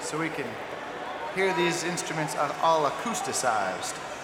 so we can hear these instruments all acousticized.